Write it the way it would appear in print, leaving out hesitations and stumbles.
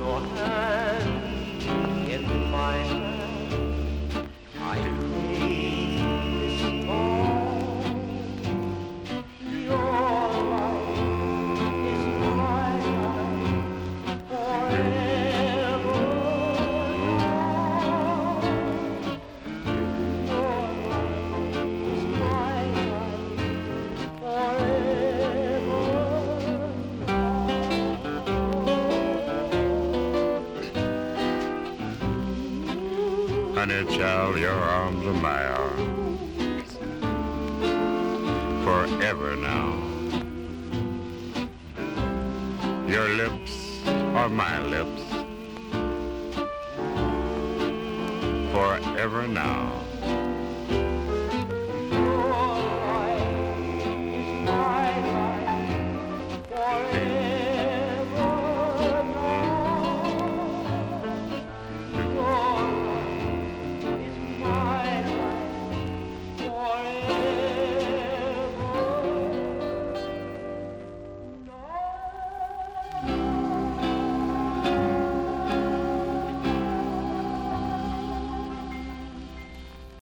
your hand in my hand. I take this fall. Your life is my life forever. Your life is my life forever. Honey child, your arms are my arms, forever now. Your lips are my lips, forever now.